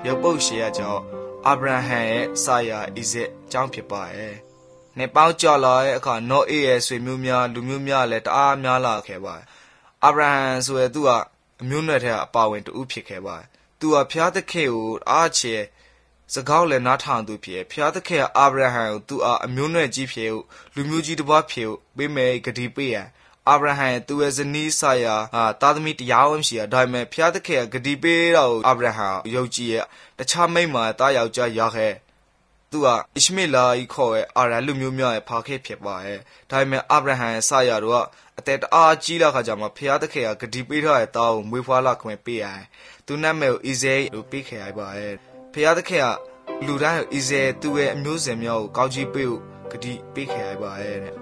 ရုပ်ပုတ်ရှေရကြောင့်အာဗြဟံရဲ့စာယာဣဇက်အကြောင်းဖြစ်ပါရဲ့။နှစ်ပေါင်းကျော်လာတဲ့အခါနောအေရဲ့ဆွေမျိုးများလူမျိုးများလည်းတအားများလာခဲ့ပါတယ်။အာဗြဟံဆိုရယ်သူကအမျိုးနွယ်ထဲကအပါဝင်တူဖြစ်ခဲ့ပါတယ်။သူကဖျားသခင်ကိုအားချေစကောက်လည်းနားထောင်သူဖြစ်ဖျားသခင်အာဗြဟံကိုသူအားအမျိုးနွယ်ကြီးဖြစ်လူမျိုးကြီးတစ်ပါးဖြစ်ပေးမယ်ဂတိပေးရန်အာဗြဟံသူရဲ့ဇနီးစာယာသားသမီးတရားဝင်ရှိရဒါပေမဲ့ဖျားသခင်ဂတိပေးတော့အာဗြဟံယုံကြည်ရတခြားမိန်းမတားယောက်ျားရခဲ့သူကဣရှမေလကြီးခေါ်ရဲ့အာရလူမျိုးများရဲ့ဖာခေဖြစ်ပါရဲ့ဒါပေမဲ့အာဗြဟံစာယာတော့အသက်တအားကြီးလာခါကျမှဖျားသခင်ကဂတိပေးထားတဲ့တာကိုမွေးဖွားလာခွင့်ပေးရတယ်သူနာမည်ကိုဣဇဲလို့ပေးခဲ့ရပါရဲ့ဖျားသခင်ကလူတိုင်းဣဇဲသူ့ရဲ့အမျိုးစဉ်များကိုကောင်းချီးပေးဖို့ဂတိပေးခဲ့ရပါရဲ့